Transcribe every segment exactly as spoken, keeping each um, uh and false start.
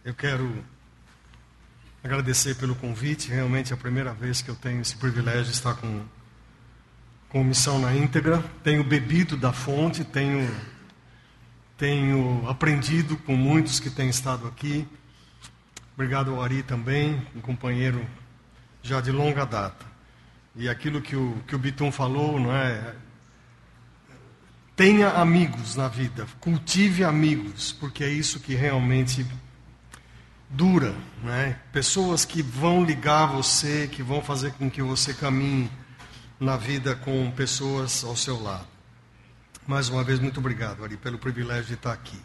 Eu quero agradecer pelo convite. Realmente é a primeira vez que eu tenho esse privilégio de estar com, com Missão na Íntegra. Tenho bebido da fonte, tenho, tenho aprendido com muitos que têm estado aqui. Obrigado ao Ari também, um companheiro já de longa data. E aquilo que o, que o Bitum falou, não é? Tenha amigos na vida, cultive amigos, porque é isso que realmente dura, né? Pessoas que vão ligar você, que vão fazer com que você caminhe na vida com pessoas ao seu lado. Mais uma vez, muito obrigado, Ari, pelo privilégio de estar aqui.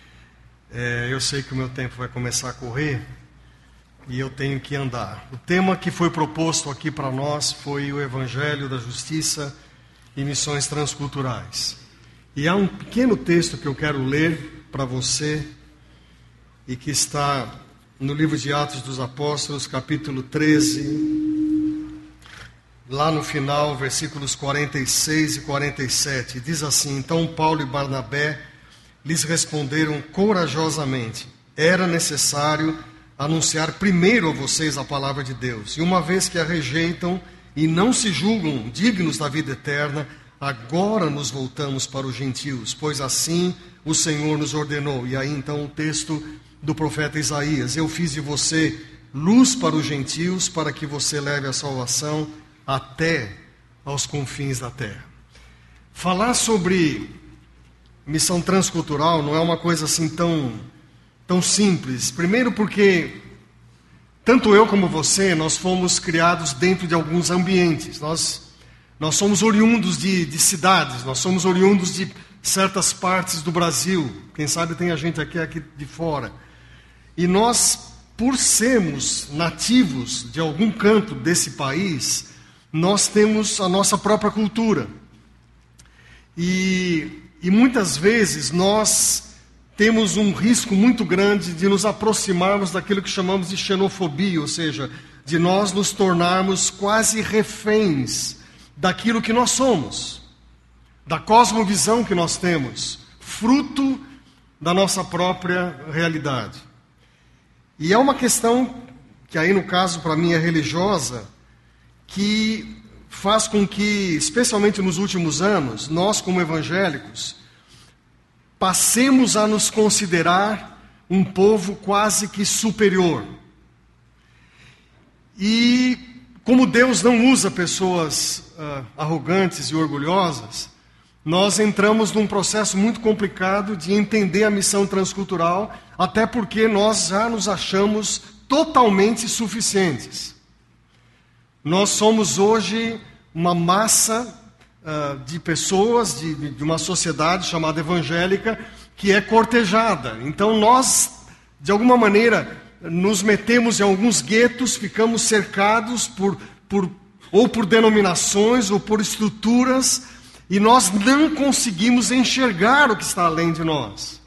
É, eu sei que o meu tempo vai começar a correr e eu tenho que andar. O tema que foi proposto aqui para nós foi o Evangelho da Justiça e Missões Transculturais. E há um pequeno texto que eu quero ler para você e que está no livro de Atos dos Apóstolos, capítulo treze, lá no final, versículos quarenta e seis e quarenta e sete. Diz assim: Então Paulo e Barnabé lhes responderam corajosamente: era necessário anunciar primeiro a vocês a palavra de Deus. E uma vez que a rejeitam e não se julgam dignos da vida eterna, agora nos voltamos para os gentios, pois assim o Senhor nos ordenou. E aí então o texto do profeta Isaías: eu fiz de você luz para os gentios, para que você leve a salvação até aos confins da terra. Falar sobre missão transcultural não é uma coisa assim tão, tão simples. Primeiro porque tanto eu como você, nós fomos criados dentro de alguns ambientes. Nós, nós somos oriundos de, de cidades, nós somos oriundos de certas partes do Brasil. Quem sabe tem a gente aqui, aqui de fora. E nós, por sermos nativos de algum canto desse país, nós temos a nossa própria cultura. E, e muitas vezes nós temos um risco muito grande de nos aproximarmos daquilo que chamamos de xenofobia, ou seja, de nós nos tornarmos quase reféns daquilo que nós somos, da cosmovisão que nós temos, fruto da nossa própria realidade. E é uma questão que aí no caso para mim é religiosa, que faz com que, especialmente nos últimos anos, nós como evangélicos, passemos a nos considerar um povo quase que superior. E como Deus não usa pessoas uh, arrogantes e orgulhosas, nós entramos num processo muito complicado de entender a missão transcultural, até porque nós já nos achamos totalmente suficientes. Nós somos hoje uma massa uh, de pessoas, de, de uma sociedade chamada evangélica, que é cortejada. Então nós, de alguma maneira, nos metemos em alguns guetos, ficamos cercados por, por, ou por denominações, ou por estruturas, e nós não conseguimos enxergar o que está além de nós.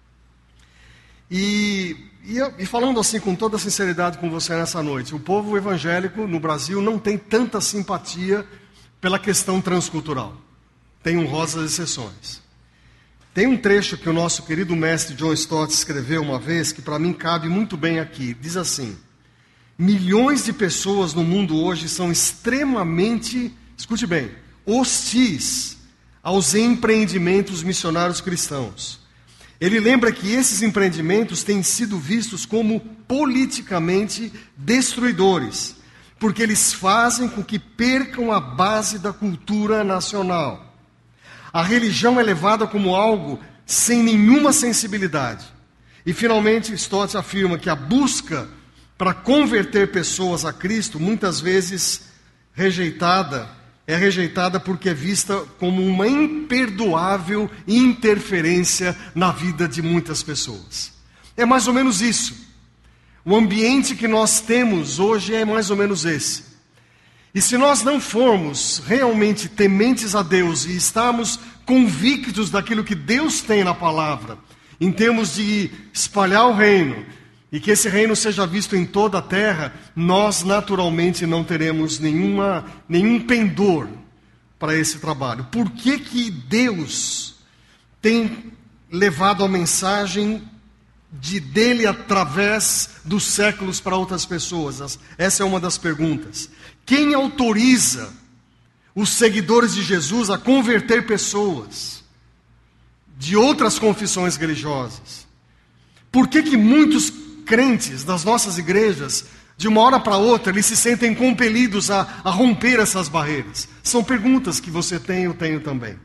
E, e, e falando assim com toda sinceridade com você nessa noite, o povo evangélico no Brasil não tem tanta simpatia pela questão transcultural. Tem honrosas exceções. Tem um trecho que o nosso querido mestre John Stott escreveu uma vez, que para mim cabe muito bem aqui. Diz assim: milhões de pessoas no mundo hoje são extremamente, escute bem, hostis aos empreendimentos missionários cristãos. Ele lembra que esses empreendimentos têm sido vistos como politicamente destruidores, porque eles fazem com que percam a base da cultura nacional. A religião é levada como algo sem nenhuma sensibilidade. E finalmente Stott afirma que a busca para converter pessoas a Cristo, muitas vezes rejeitada, é rejeitada porque é vista como uma imperdoável interferência na vida de muitas pessoas. É mais ou menos isso. O ambiente que nós temos hoje é mais ou menos esse. E se nós não formos realmente tementes a Deus e estarmos convictos daquilo que Deus tem na palavra, em termos de espalhar o reino, e que esse reino seja visto em toda a terra, nós naturalmente não teremos nenhuma, nenhum pendor para esse trabalho. Por que que Deus tem levado a mensagem de dele através dos séculos para outras pessoas? Essa é uma das perguntas. Quem autoriza os seguidores de Jesus a converter pessoas de outras confissões religiosas? Por que que muitos crentes das nossas igrejas, de uma hora para outra, eles se sentem compelidos a, a romper essas barreiras? São perguntas que você tem e eu tenho também.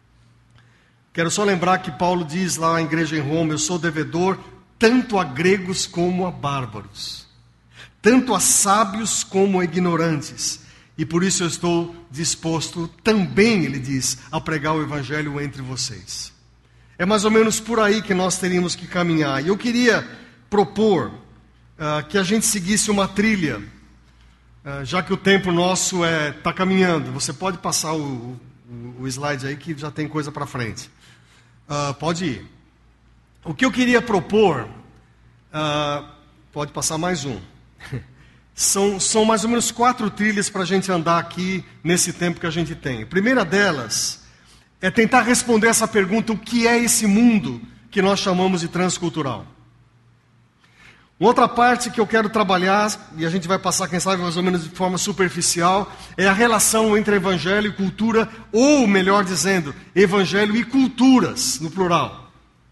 Quero só lembrar que Paulo diz lá na igreja em Roma: eu sou devedor tanto a gregos como a bárbaros, tanto a sábios como a ignorantes, e por isso eu estou disposto também, ele diz, a pregar o evangelho entre vocês. É mais ou menos por aí que nós teríamos que caminhar. E eu queria propor uh, que a gente seguisse uma trilha, uh, já que o tempo nosso está é, tá caminhando. Você pode passar o, o, o slide aí, que já tem coisa para frente. Uh, pode ir. O que eu queria propor, uh, pode passar mais um, são, são mais ou menos quatro trilhas para a gente andar aqui nesse tempo que a gente tem. A primeira delas é tentar responder essa pergunta: o que é esse mundo que nós chamamos de transcultural? Outra parte que eu quero trabalhar, e a gente vai passar, quem sabe, mais ou menos de forma superficial, é a relação entre evangelho e cultura, ou melhor dizendo, evangelho e culturas, no plural.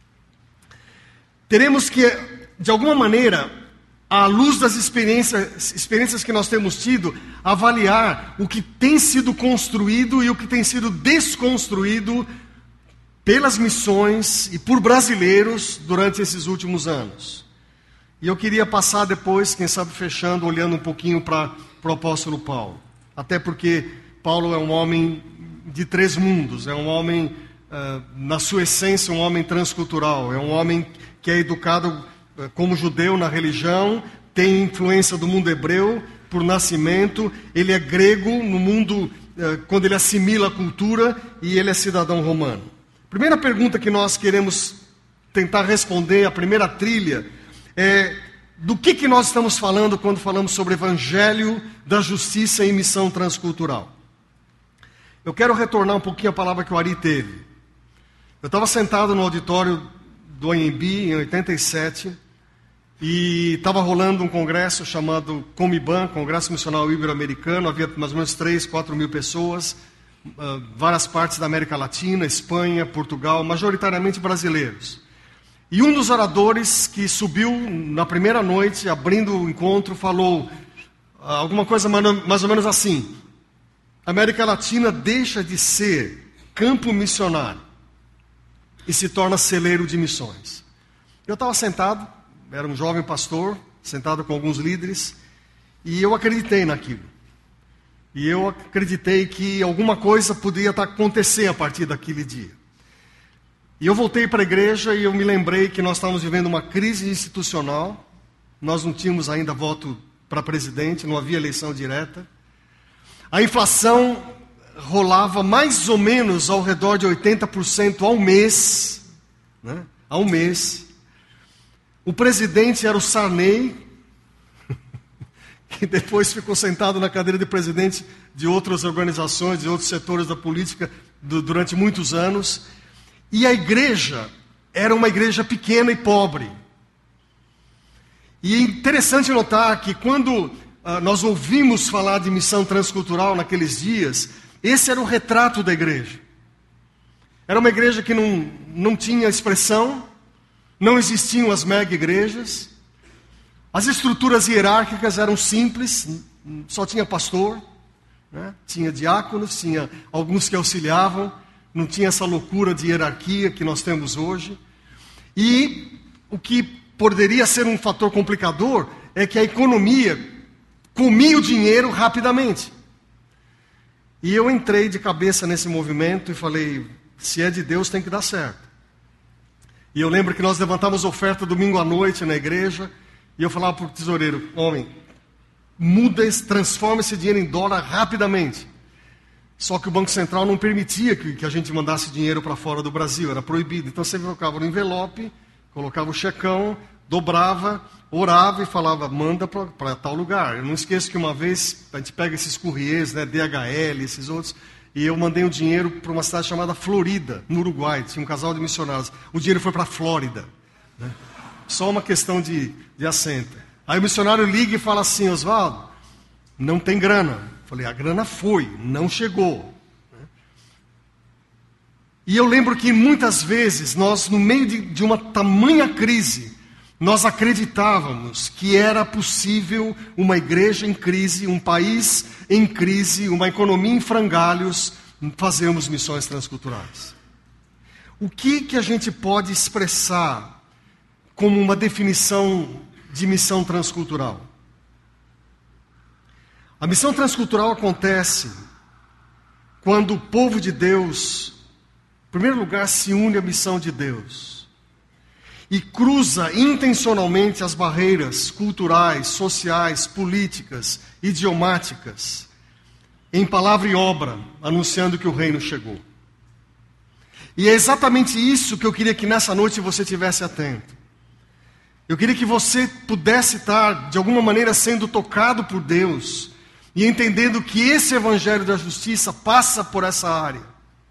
Teremos que, de alguma maneira, à luz das experiências, experiências que nós temos tido, avaliar o que tem sido construído e o que tem sido desconstruído pelas missões e por brasileiros durante esses últimos anos. E eu queria passar depois, quem sabe fechando, olhando um pouquinho para o apóstolo Paulo. Até porque Paulo é um homem de três mundos, é um homem, uh, na sua essência, um homem transcultural, é um homem que é educado uh, como judeu na religião, tem influência do mundo hebreu por nascimento, ele é grego no mundo, uh, quando ele assimila a cultura, e ele é cidadão romano. Primeira pergunta que nós queremos tentar responder, a primeira trilha, é: do que, que nós estamos falando quando falamos sobre evangelho da justiça e missão transcultural? Eu quero retornar um pouquinho à palavra que o Ari teve. Eu estava sentado no auditório do A M B em oitenta e sete e estava rolando um congresso chamado Comiban, Congresso Missional Ibero-Americano. Havia mais ou menos três, quatro mil pessoas, uh, várias partes da América Latina, Espanha, Portugal, majoritariamente brasileiros. E um dos oradores que subiu na primeira noite, abrindo o encontro, falou uh, alguma coisa mais ou menos assim: a América Latina deixa de ser campo missionário e se torna celeiro de missões. Eu estava sentado, era um jovem pastor, sentado com alguns líderes, e eu acreditei naquilo. E eu acreditei que alguma coisa podia acontecer a partir daquele dia. E eu voltei para a igreja e eu me lembrei que nós estávamos vivendo uma crise institucional. Nós não tínhamos ainda voto para presidente, não havia eleição direta. A inflação rolava mais ou menos ao redor de oitenta por cento ao mês, né? Ao mês. O presidente era o Sarney, que depois ficou sentado na cadeira de presidente de outras organizações, de outros setores da política do, durante muitos anos. E a igreja era uma igreja pequena e pobre. E é interessante notar que quando uh, nós ouvimos falar de missão transcultural naqueles dias, esse era o retrato da igreja. Era uma igreja que não, não tinha expressão, não existiam as mega-igrejas, as estruturas hierárquicas eram simples, só tinha pastor, né? Tinha diáconos, tinha alguns que auxiliavam, não tinha essa loucura de hierarquia que nós temos hoje. E o que poderia ser um fator complicador é que a economia comia o dinheiro rapidamente. E eu entrei de cabeça nesse movimento e falei: se é de Deus, tem que dar certo. E eu lembro que nós levantamos oferta domingo à noite na igreja, e eu falava para o tesoureiro: homem, muda, transforma esse dinheiro em dólar rapidamente. Só que o Banco Central não permitia que, que a gente mandasse dinheiro para fora do Brasil, era proibido. Então você colocava no envelope, colocava o checão, dobrava, orava e falava: manda para tal lugar. Eu não esqueço que uma vez, a gente pega esses courriers, né, D H L, esses outros, e eu mandei o dinheiro para uma cidade chamada Florida, no Uruguai. Tinha um casal de missionários. O dinheiro foi para a Flórida, né? só uma questão de, de assento. Aí o missionário liga e fala assim: Oswaldo, não tem grana. Eu falei: a grana foi, não chegou. E eu lembro que muitas vezes nós, no meio de, de uma tamanha crise, nós acreditávamos que era possível uma igreja em crise, um país em crise, uma economia em frangalhos, fazermos missões transculturais. O que, que a gente pode expressar como uma definição de missão transcultural? A missão transcultural acontece quando o povo de Deus, em primeiro lugar, se une à missão de Deus e cruza intencionalmente as barreiras culturais, sociais, políticas, idiomáticas, em palavra e obra, anunciando que o reino chegou. E é exatamente isso que eu queria que nessa noite você tivesse atento. Eu queria que você pudesse estar, de alguma maneira, sendo tocado por Deus e entendendo que esse evangelho da justiça passa por essa área.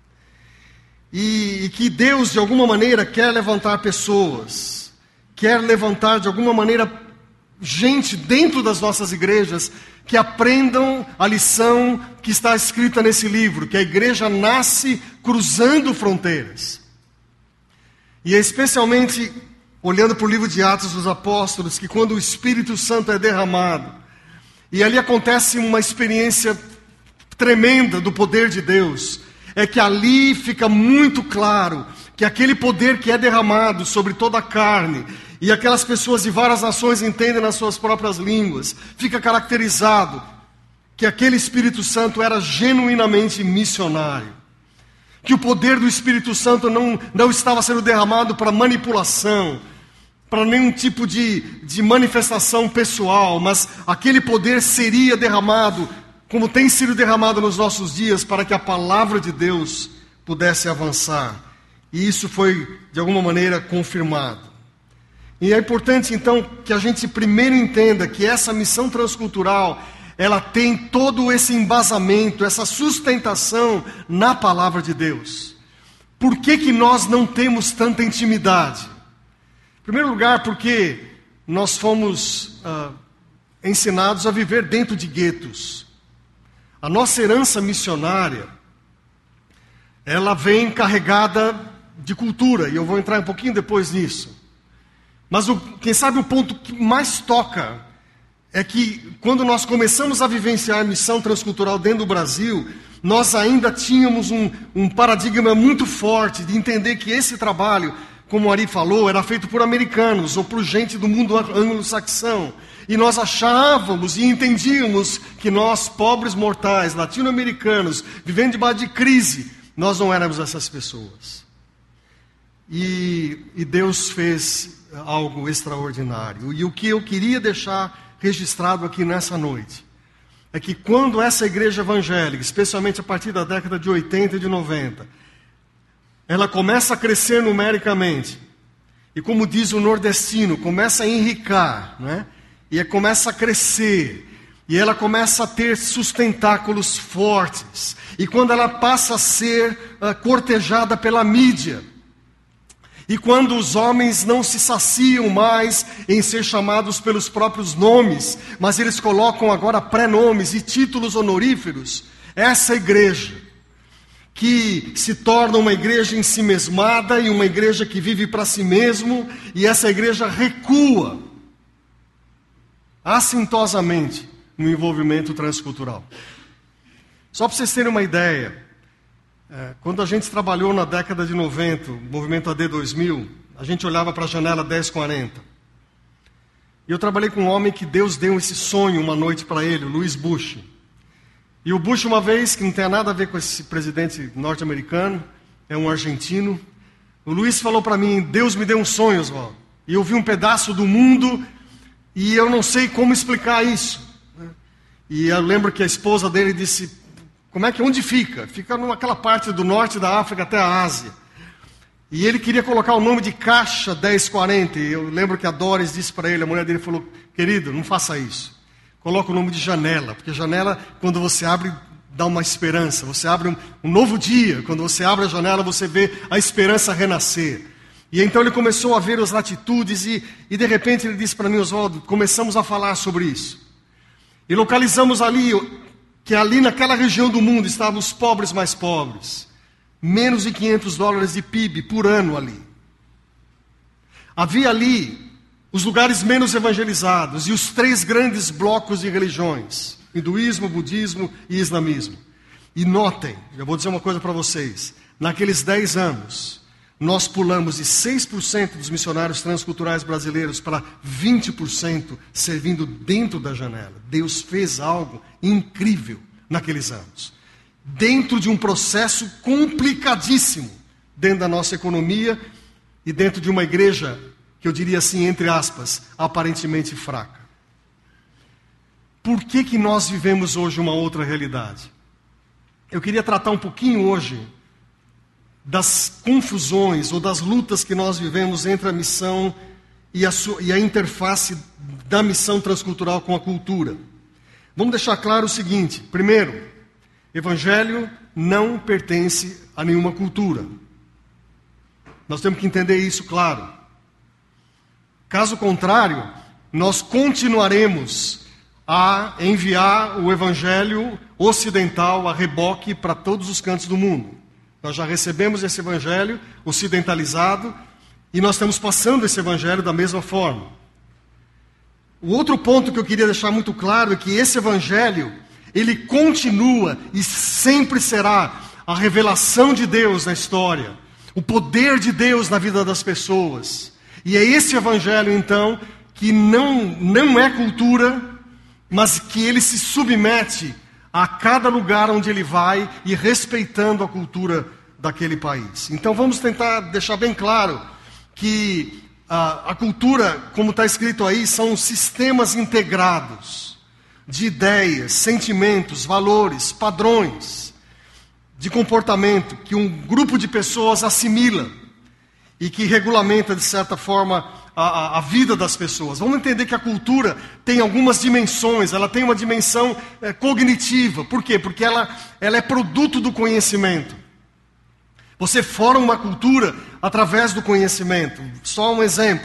E, e que Deus, de alguma maneira, quer levantar pessoas, quer levantar, de alguma maneira, gente dentro das nossas igrejas que aprendam a lição que está escrita nesse livro, que a igreja nasce cruzando fronteiras. E é especialmente olhando para o livro de Atos dos Apóstolos, que quando o Espírito Santo é derramado, e ali acontece uma experiência tremenda do poder de Deus, é que ali fica muito claro que aquele poder que é derramado sobre toda a carne, e aquelas pessoas de várias nações entendem nas suas próprias línguas, fica caracterizado que aquele Espírito Santo era genuinamente missionário. Que o poder do Espírito Santo não, não estava sendo derramado para manipulação, para nenhum tipo de, de manifestação pessoal, mas aquele poder seria derramado, como tem sido derramado nos nossos dias, para que a palavra de Deus pudesse avançar. E isso foi, de alguma maneira, confirmado. E é importante, então, que a gente primeiro entenda que essa missão transcultural, ela tem todo esse embasamento, essa sustentação na palavra de Deus. Por que que nós não temos tanta intimidade? Em primeiro lugar, porque nós fomos ah, ensinados a viver dentro de guetos. A nossa herança missionária, ela vem carregada de cultura, e eu vou entrar um pouquinho depois nisso. Mas o, quem sabe o ponto que mais toca é que quando nós começamos a vivenciar a missão transcultural dentro do Brasil, nós ainda tínhamos um, um paradigma muito forte de entender que esse trabalho, como o Ari falou, era feito por americanos ou por gente do mundo anglo-saxão. E nós achávamos e entendíamos que nós, pobres mortais, latino-americanos, vivendo debaixo de crise, nós não éramos essas pessoas. E, e Deus fez algo extraordinário. E o que eu queria deixar registrado aqui nessa noite é que quando essa igreja evangélica, especialmente a partir da década de oitenta e de noventa, ela começa a crescer numericamente, e como diz o nordestino, começa a enricar, né? E começa a crescer, e ela começa a ter sustentáculos fortes, e quando ela passa a ser uh, cortejada pela mídia, e quando os homens não se saciam mais em ser chamados pelos próprios nomes, mas eles colocam agora pré-nomes e títulos honoríferos, essa igreja, que se torna uma igreja em si mesmada e uma igreja que vive para si mesmo, e essa igreja recua assintosamente no envolvimento transcultural. Só para vocês terem uma ideia, é, quando a gente trabalhou na década de noventa, o movimento A D dois mil, a gente olhava para a janela dez quarenta. E eu trabalhei com um homem que Deus deu esse sonho uma noite para ele, o Louis Bush. E o Bush, uma vez, que não tem nada a ver com esse presidente norte-americano, é um argentino, o Luiz falou para mim: Deus me deu um sonho, Oswaldo, e eu vi um pedaço do mundo e eu não sei como explicar isso. E eu lembro que a esposa dele disse: como é que, onde fica? Fica naquela parte do norte da África até a Ásia. E ele queria colocar o nome de Caixa dez quarenta, e eu lembro que a Doris disse para ele, a mulher dele falou: querido, não faça isso. Coloca o nome de janela, porque janela, quando você abre, dá uma esperança. Você abre um, um novo dia, quando você abre a janela, você vê a esperança renascer. E então ele começou a ver as atitudes e, e de repente ele disse para mim: Oswaldo, começamos a falar sobre isso. E localizamos ali, que ali naquela região do mundo estavam os pobres mais pobres. Menos de quinhentos dólares de P I B por ano ali. Havia ali os lugares menos evangelizados e os três grandes blocos de religiões: hinduísmo, budismo e islamismo. E notem, eu vou dizer uma coisa para vocês: naqueles dez anos, nós pulamos de seis por cento dos missionários transculturais brasileiros para vinte por cento servindo dentro da janela. Deus fez algo incrível naqueles anos. Dentro de um processo complicadíssimo, dentro da nossa economia e dentro de uma igreja, que eu diria assim, entre aspas, aparentemente fraca. Por que que nós vivemos hoje uma outra realidade? Eu queria tratar um pouquinho hoje das confusões ou das lutas que nós vivemos entre a missão e a, sua, e a interface da missão transcultural com a cultura. Vamos deixar claro o seguinte: primeiro, evangelho não pertence a nenhuma cultura. Nós temos que entender isso, claro. Caso contrário, nós continuaremos a enviar o evangelho ocidental a reboque para todos os cantos do mundo. Nós já recebemos esse evangelho ocidentalizado e nós estamos passando esse evangelho da mesma forma. O outro ponto que eu queria deixar muito claro é que esse evangelho, ele continua e sempre será a revelação de Deus na história, o poder de Deus na vida das pessoas. E é esse evangelho, então, que não, não é cultura, mas que ele se submete a cada lugar onde ele vai e respeitando a cultura daquele país. Então vamos tentar deixar bem claro que a, a cultura, como está escrito aí, são sistemas integrados de ideias, sentimentos, valores, padrões de comportamento que um grupo de pessoas assimila e que regulamenta, de certa forma, a, a, a vida das pessoas. Vamos entender que a cultura tem algumas dimensões. Ela tem uma dimensão é, cognitiva. Por quê? Porque ela, ela é produto do conhecimento. Você forma uma cultura através do conhecimento. Só um exemplo.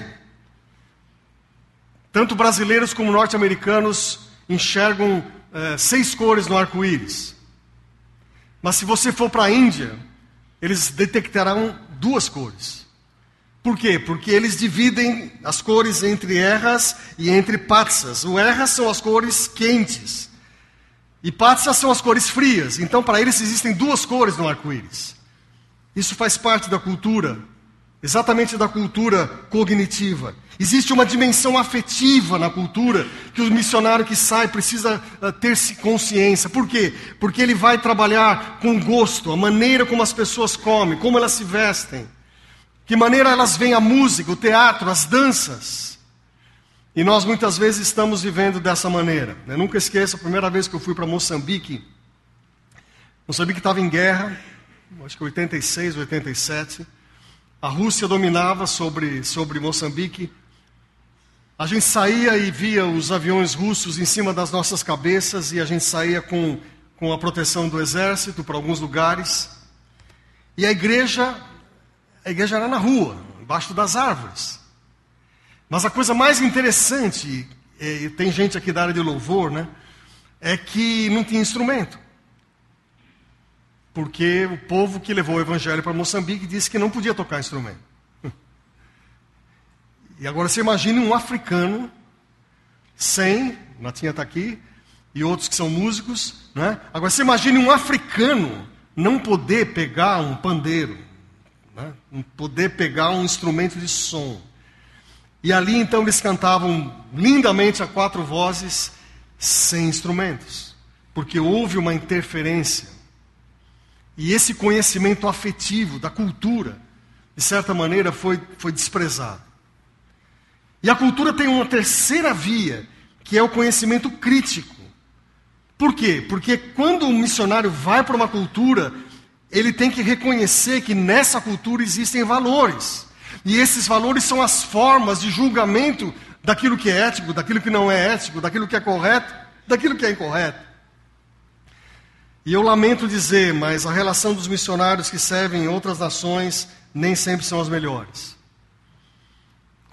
Tanto brasileiros como norte-americanos enxergam é, seis cores no arco-íris. Mas se você for para a Índia, eles detectarão duas cores. Por quê? Porque eles dividem as cores entre erras e entre patsas. O erras são as cores quentes e patsas são as cores frias. Então, para eles existem duas cores no arco-íris. Isso faz parte da cultura, exatamente da cultura cognitiva. Existe uma dimensão afetiva na cultura que o missionário que sai precisa uh, ter consciência. Por quê? Porque ele vai trabalhar com gosto, a maneira como as pessoas comem, como elas se vestem. Que maneira elas veem a música, o teatro, as danças. E nós muitas vezes estamos vivendo dessa maneira. Eu nunca esqueço a primeira vez que eu fui para Moçambique. Moçambique estava em guerra, acho que oitenta e seis, oitenta e sete. A Rússia dominava sobre, sobre Moçambique. A gente saía e via os aviões russos em cima das nossas cabeças e a gente saía com, com a proteção do exército para alguns lugares. E a igreja... A igreja era na rua, embaixo das árvores. Mas a coisa mais interessante, e tem gente aqui da área de louvor, né? É que não tinha instrumento. Porque o povo que levou o evangelho para Moçambique disse que não podia tocar instrumento. E agora você imagine um africano, sem, Natinha está aqui, e outros que são músicos, né? Agora você imagine um africano não poder pegar um pandeiro. Né? Poder pegar um instrumento de som. E ali então eles cantavam lindamente a quatro vozes, sem instrumentos, porque houve uma interferência. E esse conhecimento afetivo da cultura, de certa maneira, foi, foi desprezado. E a cultura tem uma terceira via, que é o conhecimento crítico. Por quê? Porque quando um missionário vai para uma cultura, ele tem que reconhecer que nessa cultura existem valores. E esses valores são as formas de julgamento daquilo que é ético, daquilo que não é ético, daquilo que é correto, daquilo que é incorreto. E eu lamento dizer, mas a relação dos missionários que servem em outras nações nem sempre são as melhores.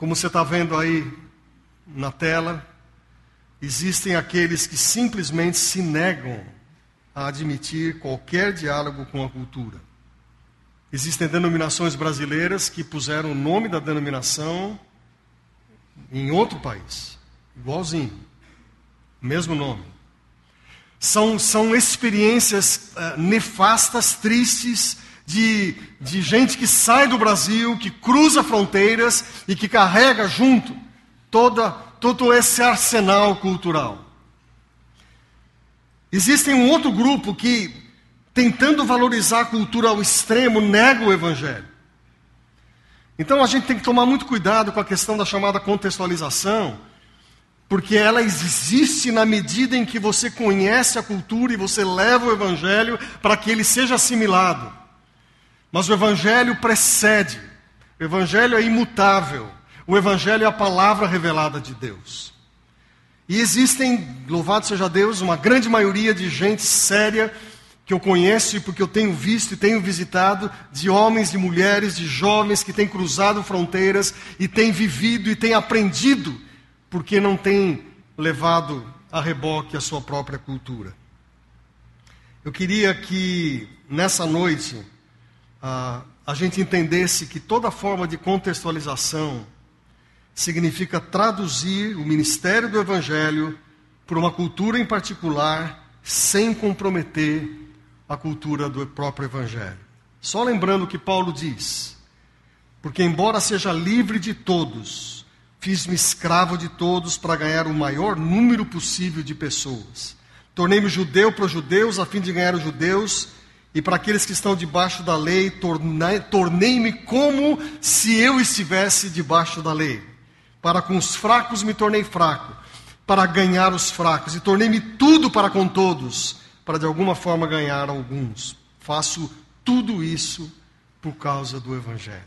Como você está vendo aí na tela, existem aqueles que simplesmente se negam a admitir qualquer diálogo com a cultura. Existem denominações brasileiras que puseram o nome da denominação em outro país, igualzinho, mesmo nome. São, são experiências uh, nefastas, tristes, de, de gente que sai do Brasil, que cruza fronteiras e que carrega junto toda, todo esse arsenal cultural. Existe um outro grupo que, tentando valorizar a cultura ao extremo, nega o Evangelho. Então a gente tem que tomar muito cuidado com a questão da chamada contextualização, porque ela existe na medida em que você conhece a cultura e você leva o Evangelho para que ele seja assimilado. Mas o Evangelho precede, o Evangelho é imutável, o Evangelho é a palavra revelada de Deus. E existem, louvado seja Deus, uma grande maioria de gente séria que eu conheço, porque eu tenho visto e tenho visitado, de homens e mulheres, de jovens que têm cruzado fronteiras e têm vivido e têm aprendido, porque não têm levado a reboque a sua própria cultura. Eu queria que, nessa noite, a, a gente entendesse que toda forma de contextualização significa traduzir o ministério do Evangelho por uma cultura em particular, sem comprometer a cultura do próprio Evangelho. Só lembrando o que Paulo diz: porque embora seja livre de todos, fiz-me escravo de todos para ganhar o maior número possível de pessoas. Tornei-me judeu para os judeus, a fim de ganhar os judeus, e para aqueles que estão debaixo da lei, tornei-me como se eu estivesse debaixo da lei. Para com os fracos me tornei fraco, para ganhar os fracos, e tornei-me tudo para com todos, para de alguma forma ganhar alguns. Faço tudo isso por causa do Evangelho.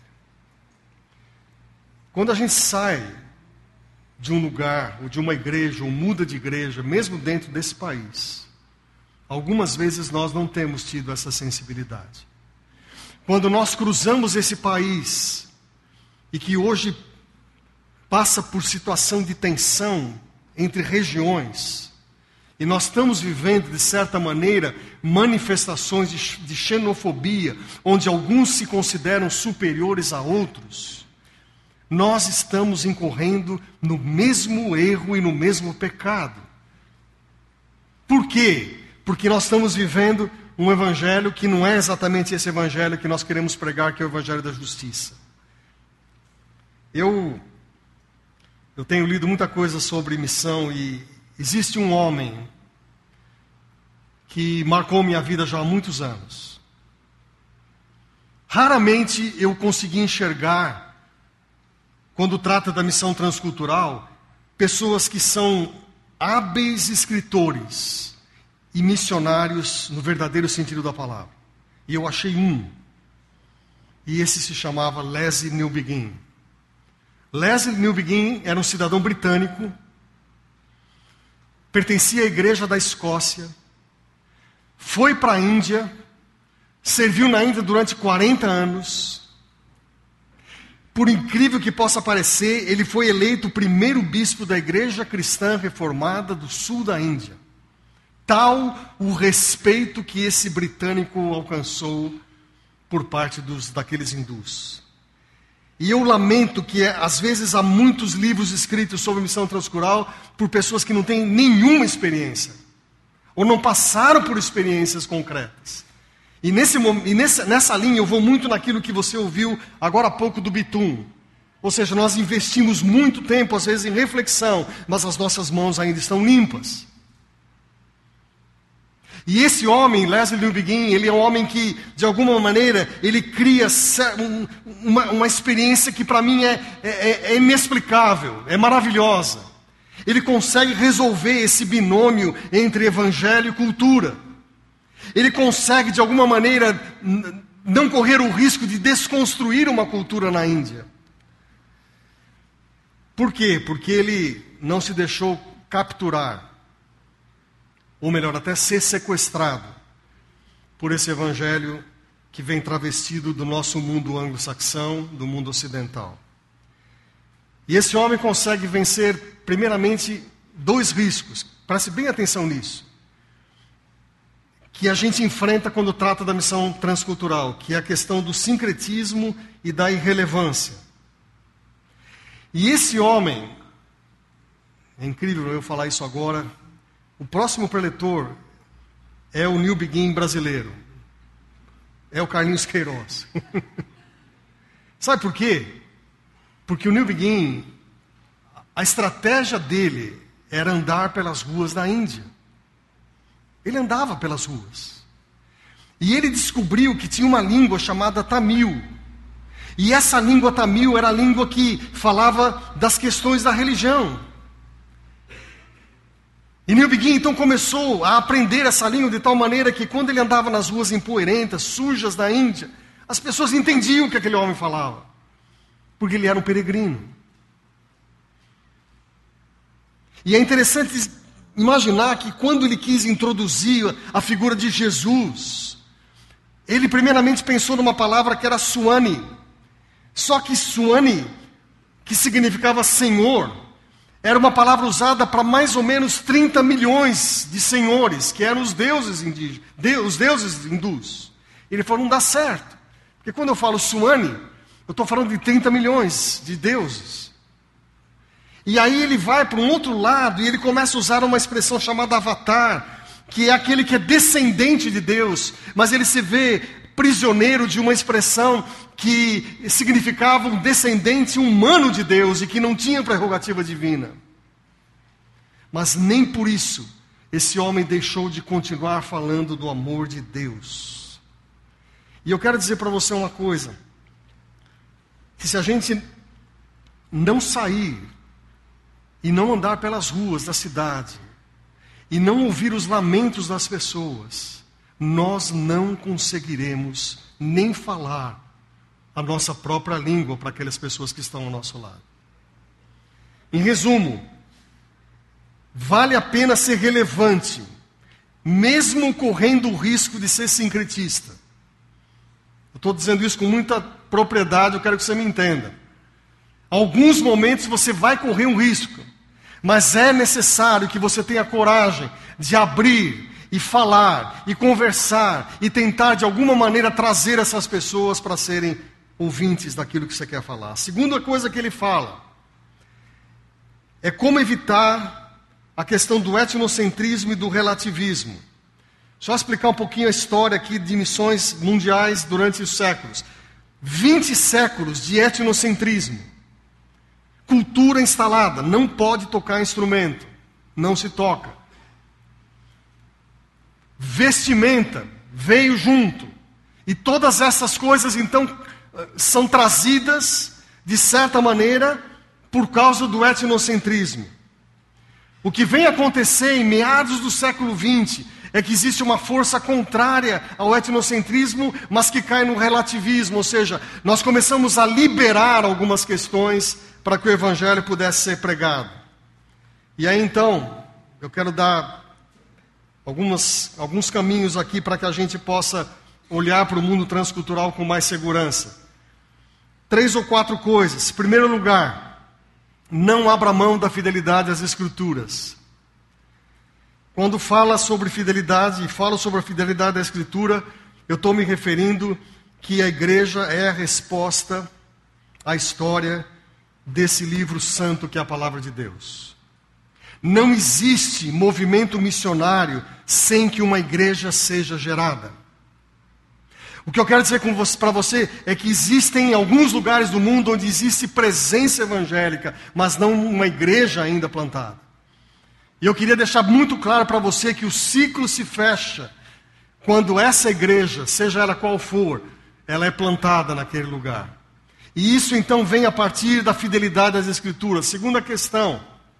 Quando a gente sai de um lugar, ou de uma igreja, ou muda de igreja, mesmo dentro desse país, algumas vezes nós não temos tido essa sensibilidade. Quando nós cruzamos esse país, e que hoje passa por situação de tensão entre regiões, e nós estamos vivendo, de certa maneira, manifestações de, de xenofobia, onde alguns se consideram superiores a outros, nós estamos incorrendo no mesmo erro e no mesmo pecado. Por quê? Porque nós estamos vivendo um evangelho que não é exatamente esse evangelho que nós queremos pregar, que é o evangelho da justiça. Eu, eu tenho lido muita coisa sobre missão e existe um homem que marcou minha vida já há muitos anos. Raramente eu consegui enxergar, quando trata da missão transcultural, pessoas que são hábeis escritores e missionários no verdadeiro sentido da palavra. E eu achei um. E esse se chamava Lesslie Newbigin. Lesslie Newbigin era um cidadão britânico, pertencia à igreja da Escócia, foi para a Índia, serviu na Índia durante quarenta anos. Por incrível que possa parecer, ele foi eleito o primeiro bispo da igreja cristã reformada do sul da Índia. Tal o respeito que esse britânico alcançou por parte dos, daqueles hindus. E eu lamento que, às vezes, há muitos livros escritos sobre missão transcultural por pessoas que não têm nenhuma experiência, ou não passaram por experiências concretas. E, nesse, e nessa, nessa linha eu vou muito naquilo que você ouviu agora há pouco do Bitum. Ou seja, nós investimos muito tempo, às vezes, em reflexão, mas as nossas mãos ainda estão limpas. E esse homem, Lesslie Newbigin, ele é um homem que, de alguma maneira, ele cria uma, uma experiência que para mim é, é, é inexplicável, é maravilhosa. Ele consegue resolver esse binômio entre evangelho e cultura. Ele consegue, de alguma maneira, não correr o risco de desconstruir uma cultura na Índia. Por quê? Porque ele não se deixou capturar, ou melhor, até ser sequestrado por esse evangelho que vem travestido do nosso mundo anglo-saxão, do mundo ocidental. E esse homem consegue vencer, primeiramente, dois riscos. Preste bem atenção nisso. Que a gente enfrenta quando trata da missão transcultural, que é a questão do sincretismo e da irrelevância. E esse homem, é incrível eu falar isso agora, o próximo preletor é o New Begin brasileiro. É o Carlinhos Queiroz. Sabe por quê? Porque o New Begin, a estratégia dele era andar pelas ruas da Índia. Ele andava pelas ruas. E ele descobriu que tinha uma língua chamada Tamil. E essa língua Tamil era a língua que falava das questões da religião. E New Begin então começou a aprender essa língua de tal maneira que quando ele andava nas ruas empoeirentas, sujas da Índia, as pessoas entendiam o que aquele homem falava. Porque ele era um peregrino. E é interessante imaginar que quando ele quis introduzir a figura de Jesus, ele primeiramente pensou numa palavra que era Suani. Só que Suani, que significava Senhor, era uma palavra usada para mais ou menos trinta milhões de senhores, que eram os deuses indígenas, os deuses hindus. Ele falou, não dá certo. Porque quando eu falo Suani, eu estou falando de trinta milhões de deuses. E aí ele vai para um outro lado e ele começa a usar uma expressão chamada avatar, que é aquele que é descendente de Deus, mas ele se vê prisioneiro de uma expressão que significava um descendente humano de Deus e que não tinha prerrogativa divina. Mas nem por isso esse homem deixou de continuar falando do amor de Deus. E eu quero dizer para você uma coisa, que se a gente não sair e não andar pelas ruas da cidade e não ouvir os lamentos das pessoas, nós não conseguiremos nem falar a nossa própria língua para aquelas pessoas que estão ao nosso lado. Em resumo, vale a pena ser relevante, mesmo correndo o risco de ser sincretista. Eu estou dizendo isso com muita propriedade, eu quero que você me entenda. Alguns momentos você vai correr um risco, mas é necessário que você tenha coragem de abrir e falar, e conversar, e tentar de alguma maneira trazer essas pessoas para serem ouvintes daquilo que você quer falar. A segunda coisa que ele fala é como evitar a questão do etnocentrismo e do relativismo. Só explicar um pouquinho a história aqui de missões mundiais durante os séculos. vinte séculos de etnocentrismo. Cultura instalada, não pode tocar instrumento, não se toca. Vestimenta veio junto. E todas essas coisas então são trazidas de certa maneira por causa do etnocentrismo. O que vem acontecer em meados do século vinte é que existe uma força contrária ao etnocentrismo, mas que cai no relativismo, ou seja, nós começamos a liberar algumas questões para que o evangelho pudesse ser pregado. E aí então, eu quero dar algumas, alguns caminhos aqui para que a gente possa olhar para o mundo transcultural com mais segurança. Três ou quatro coisas. Em primeiro lugar, não abra mão da fidelidade às Escrituras. Quando fala sobre fidelidade e falo sobre a fidelidade da Escritura, eu estou me referindo que a igreja é a resposta à história desse livro santo que é a Palavra de Deus. Não existe movimento missionário sem que uma igreja seja gerada. O que eu quero dizer para você é que existem alguns lugares do mundo onde existe presença evangélica, mas não uma igreja ainda plantada. E eu queria deixar muito claro para você que o ciclo se fecha quando essa igreja, seja ela qual for, ela é plantada naquele lugar. E isso então vem a partir da fidelidade às Escrituras. Segunda questão,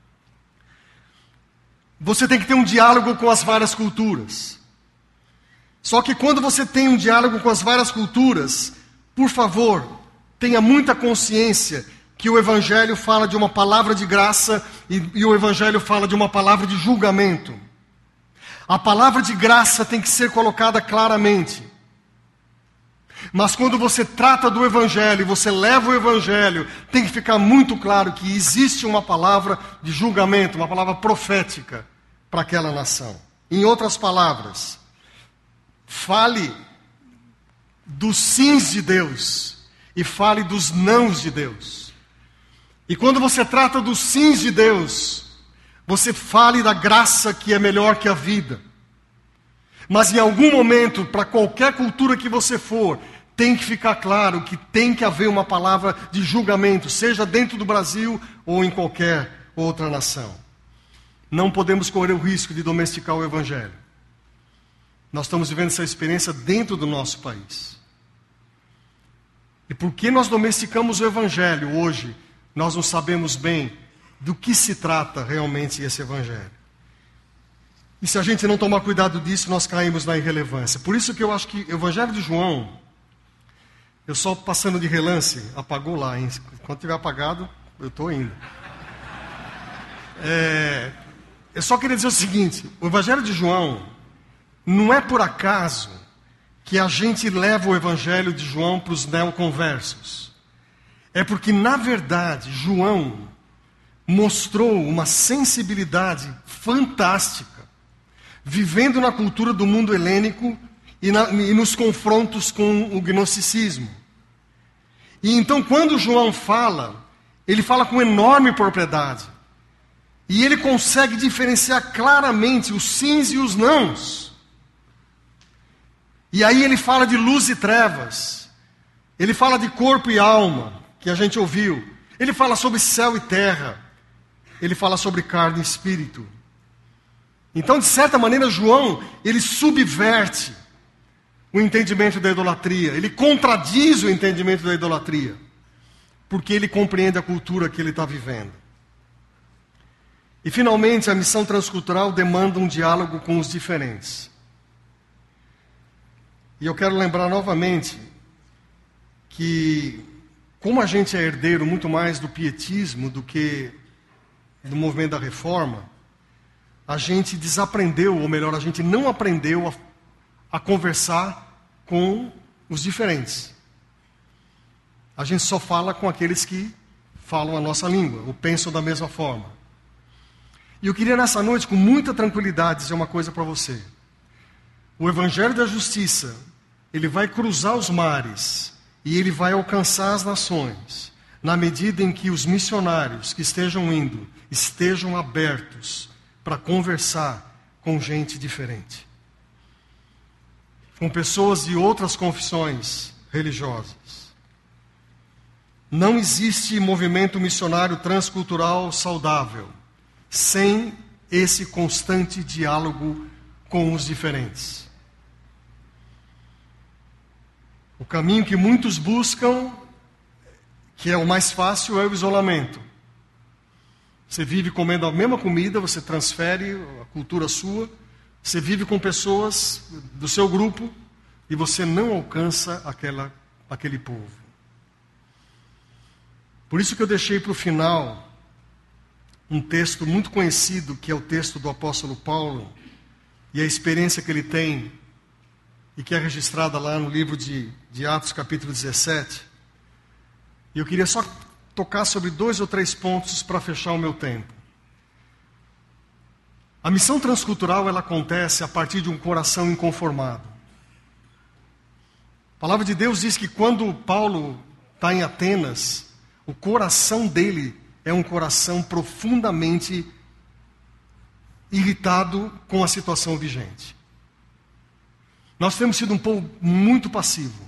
você tem que ter um diálogo com as várias culturas. Só que quando você tem um diálogo com as várias culturas, por favor, tenha muita consciência que o Evangelho fala de uma palavra de graça e, e o Evangelho fala de uma palavra de julgamento. A palavra de graça tem que ser colocada claramente. Mas quando você trata do Evangelho, você leva o Evangelho, tem que ficar muito claro que existe uma palavra de julgamento, uma palavra profética para aquela nação. Em outras palavras, fale dos sims de Deus e fale dos nãos de Deus. E quando você trata dos sims de Deus, você fale da graça que é melhor que a vida. Mas em algum momento, para qualquer cultura que você for, tem que ficar claro que tem que haver uma palavra de julgamento, seja dentro do Brasil ou em qualquer outra nação. Não podemos correr o risco de domesticar o Evangelho. Nós estamos vivendo essa experiência dentro do nosso país. E porque nós domesticamos o Evangelho hoje, nós não sabemos bem do que se trata realmente esse Evangelho. E se a gente não tomar cuidado disso, nós caímos na irrelevância. Por isso que eu acho que o Evangelho de João, eu só passando de relance, apagou lá, hein? Quando tiver apagado, eu estou indo. É, eu só queria dizer o seguinte, o Evangelho de João, não é por acaso que a gente leva o Evangelho de João para os neoconversos. É porque, na verdade, João mostrou uma sensibilidade fantástica, vivendo na cultura do mundo helênico e, na, e nos confrontos com o gnosticismo. E então, quando João fala, ele fala com enorme propriedade. E ele consegue diferenciar claramente os sims e os nãos. E aí ele fala de luz e trevas. Ele fala de corpo e alma, que a gente ouviu. Ele fala sobre céu e terra. Ele fala sobre carne e espírito. Então, de certa maneira, João, ele subverte o entendimento da idolatria. Ele contradiz o entendimento da idolatria. Porque ele compreende a cultura que ele está vivendo. E, finalmente, a missão transcultural demanda um diálogo com os diferentes. E eu quero lembrar novamente que, como a gente é herdeiro muito mais do pietismo do que do movimento da reforma, a gente desaprendeu, ou melhor, a gente não aprendeu a, a conversar com os diferentes. A gente só fala com aqueles que falam a nossa língua, ou pensam da mesma forma. E eu queria nessa noite, com muita tranquilidade, dizer uma coisa para você. O Evangelho da Justiça, ele vai cruzar os mares e ele vai alcançar as nações, na medida em que os missionários que estejam indo, estejam abertos para conversar com gente diferente. Com pessoas de outras confissões religiosas. Não existe movimento missionário transcultural saudável sem esse constante diálogo com os diferentes. O caminho que muitos buscam, que é o mais fácil, é o isolamento. Você vive comendo a mesma comida, você transfere a cultura sua, você vive com pessoas do seu grupo e você não alcança aquela, aquele povo. Por isso que eu deixei para o final um texto muito conhecido, que é o texto do apóstolo Paulo, e a experiência que ele tem, e que é registrada lá no livro de, de Atos, capítulo dezessete. E eu queria só tocar sobre dois ou três pontos para fechar o meu tempo. A missão transcultural, ela acontece a partir de um coração inconformado. A palavra de Deus diz que quando Paulo está em Atenas, o coração dele é um coração profundamente irritado com a situação vigente. Nós temos sido um povo muito passivo.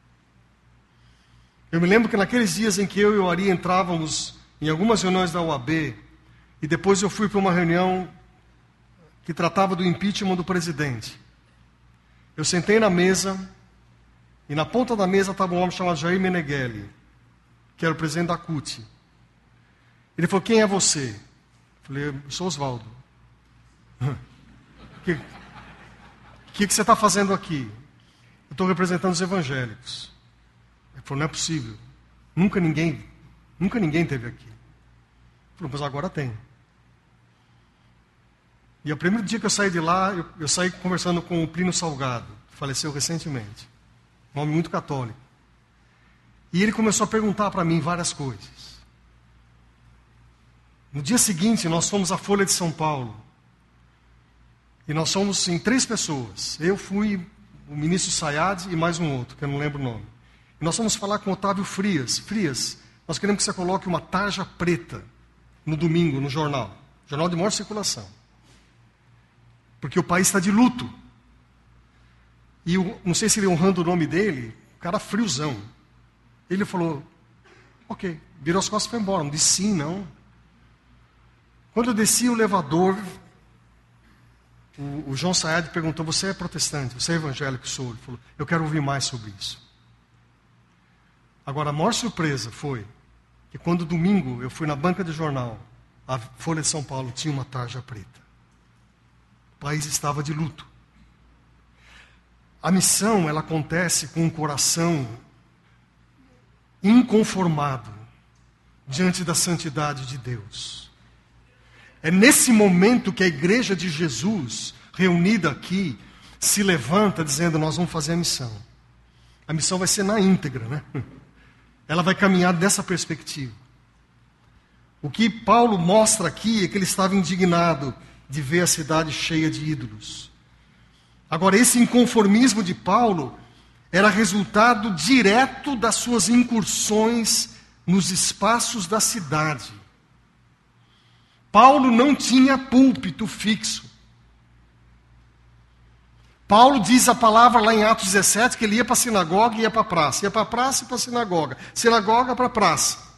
Eu me lembro que naqueles dias em que eu e o Ari entrávamos em algumas reuniões da U A B, e depois eu fui para uma reunião que tratava do impeachment do presidente. Eu sentei na mesa, e na ponta da mesa estava um homem chamado Jair Meneghelli, que era o presidente da C U T. Ele falou: quem é você? Eu falei: eu sou Oswaldo. O que, que, que você está fazendo aqui? Eu estou representando os evangélicos. Ele falou: não é possível. Nunca ninguém, nunca ninguém teve aqui. Ele falou: mas agora tem. E o primeiro dia que eu saí de lá, eu, eu saí conversando com o Plínio Salgado, que faleceu recentemente. nome muito católico. E ele começou a perguntar para mim várias coisas. No dia seguinte, nós fomos à Folha de São Paulo. E nós fomos em três pessoas. Eu fui, o ministro Sayad e mais um outro, que eu não lembro o nome. E nós fomos falar com o Otávio Frias. Frias, nós queremos que você coloque uma tarja preta no domingo, no jornal. Jornal de maior circulação. Porque o país está de luto. E eu não sei se ele honrando o nome dele, o cara friozão. Ele falou, ok, virou as costas e foi embora. Não disse sim, não. Quando eu desci o elevador, o, o João Sayad perguntou, você é protestante, você é evangélico? Sou. Ele falou, eu quero ouvir mais sobre isso. Agora, a maior surpresa foi que quando domingo eu fui na banca de jornal, a Folha de São Paulo tinha uma tarja preta. O país estava de luto. A missão, ela acontece com um coração inconformado diante da santidade de Deus. É nesse momento que a igreja de Jesus, reunida aqui, se levanta dizendo, nós vamos fazer a missão. A missão vai ser na íntegra, né? Ela vai caminhar dessa perspectiva. O que Paulo mostra aqui é que ele estava indignado de ver a cidade cheia de ídolos. Agora, esse inconformismo de Paulo era resultado direto das suas incursões nos espaços da cidade. Paulo não tinha púlpito fixo. Paulo diz a palavra lá em Atos dezessete que ele ia para a sinagoga e ia para a praça. Ia para a praça e para a sinagoga. Sinagoga para a praça.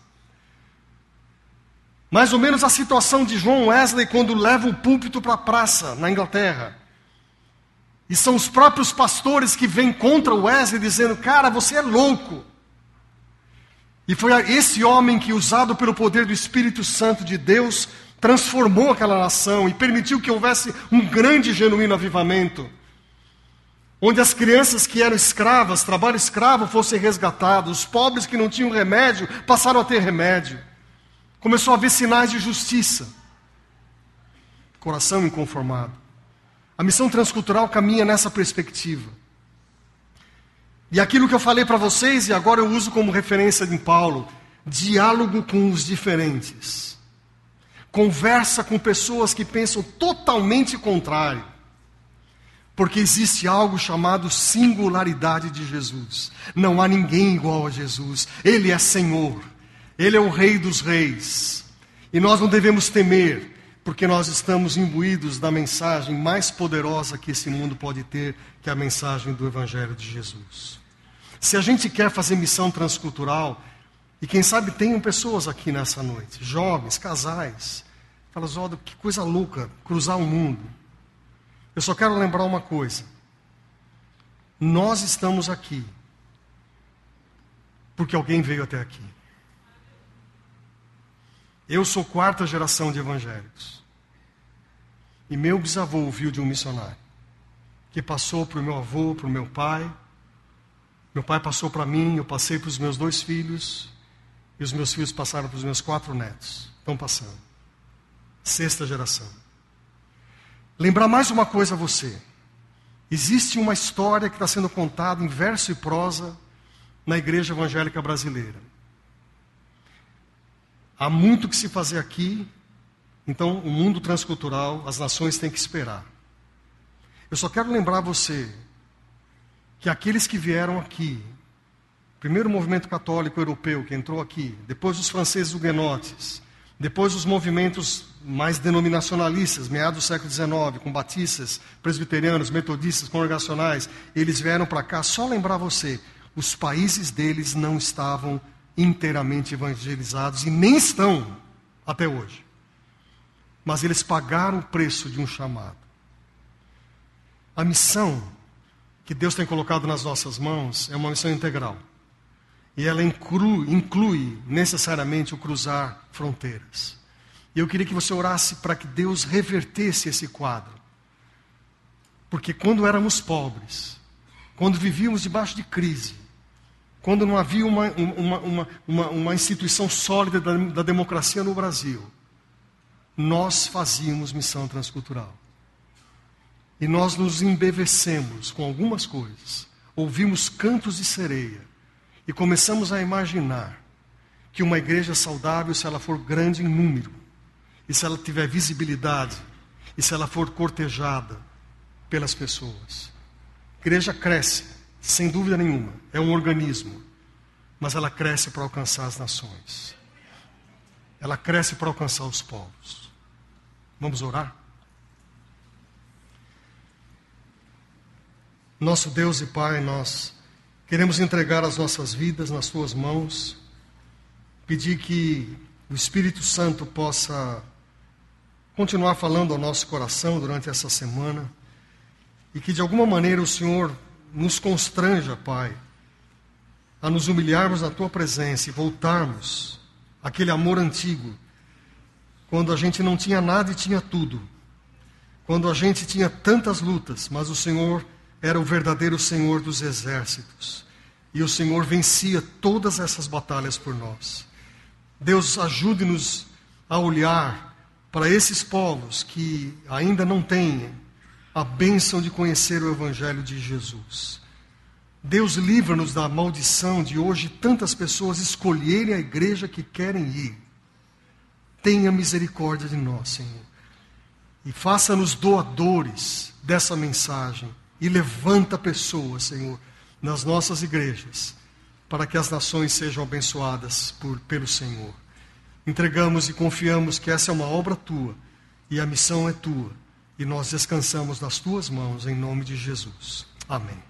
Mais ou menos a situação de John Wesley quando leva o púlpito para a praça na Inglaterra. E são os próprios pastores que vêm contra Wesley dizendo, cara, você é louco. E foi esse homem que, usado pelo poder do Espírito Santo de Deus, transformou aquela nação e permitiu que houvesse um grande e genuíno avivamento. Onde as crianças que eram escravas, trabalho escravo, fossem resgatados. Os pobres que não tinham remédio, passaram a ter remédio. Começou a haver sinais de justiça. Coração inconformado. A missão transcultural caminha nessa perspectiva. E aquilo que eu falei para vocês, e agora eu uso como referência em Paulo, diálogo com os diferentes. Conversa com pessoas que pensam totalmente contrário. Porque existe algo chamado singularidade de Jesus. Não há ninguém igual a Jesus. Ele é Senhor. Ele é o Rei dos Reis. E nós não devemos temer, porque nós estamos imbuídos da mensagem mais poderosa que esse mundo pode ter, que é a mensagem do Evangelho de Jesus. Se a gente quer fazer missão transcultural, e quem sabe tenham pessoas aqui nessa noite, jovens, casais, falam, Zódio, que coisa louca, cruzar o mundo. Eu só quero lembrar uma coisa. Nós estamos aqui porque alguém veio até aqui. Eu sou quarta geração de evangélicos. E meu bisavô ouviu de um missionário, que passou para o meu avô, para o meu pai. Meu pai passou para mim, eu passei para os meus dois filhos, e os meus filhos passaram para os meus quatro netos. Estão passando. Sexta geração. Lembrar mais uma coisa a você. Existe uma história que está sendo contada em verso e prosa na igreja evangélica brasileira. Há muito que se fazer aqui, então o mundo transcultural, as nações têm que esperar. Eu só quero lembrar você que aqueles que vieram aqui, primeiro o movimento católico europeu que entrou aqui, depois os franceses huguenotes, depois os movimentos mais denominacionalistas, meados do século dezenove, com batistas, presbiterianos, metodistas, congregacionais, eles vieram para cá, só lembrar você, os países deles não estavam inteiramente evangelizados e nem estão até hoje. Mas eles pagaram o preço de um chamado. A missão que Deus tem colocado nas nossas mãos é uma missão integral. E ela inclui, inclui necessariamente o cruzar fronteiras. E eu queria que você orasse para que Deus revertesse esse quadro. Porque quando éramos pobres, quando vivíamos debaixo de crise, quando não havia uma, uma, uma, uma, uma instituição sólida da, da democracia no Brasil, nós fazíamos missão transcultural. E nós nos embevecemos com algumas coisas. ouvimos cantos de sereia e começamos a imaginar que uma igreja saudável, se ela for grande em número, e se ela tiver visibilidade, e se ela for cortejada pelas pessoas. A igreja cresce, sem dúvida nenhuma, é um organismo, mas ela cresce para alcançar as nações. Ela cresce para alcançar os povos. Vamos orar? Nosso Deus e Pai, nós queremos entregar as nossas vidas nas Tuas mãos, pedir que o Espírito Santo possa continuar falando ao nosso coração durante essa semana e que de alguma maneira o Senhor nos constranja, Pai, a nos humilharmos na Tua presença e voltarmos àquele amor antigo, quando a gente não tinha nada e tinha tudo, quando a gente tinha tantas lutas, mas o Senhor era o verdadeiro Senhor dos exércitos e o Senhor vencia todas essas batalhas por nós. Deus, ajude-nos a olhar para esses povos que ainda não têm a bênção de conhecer o Evangelho de Jesus. Deus, livra-nos da maldição de hoje tantas pessoas escolherem a igreja que querem ir. Tenha misericórdia de nós, Senhor. E faça-nos doadores dessa mensagem. E levanta pessoas, Senhor, nas nossas igrejas, para que as nações sejam abençoadas por, pelo Senhor. Entregamos e confiamos que essa é uma obra Tua, e a missão é Tua, e nós descansamos nas Tuas mãos, em nome de Jesus. Amém.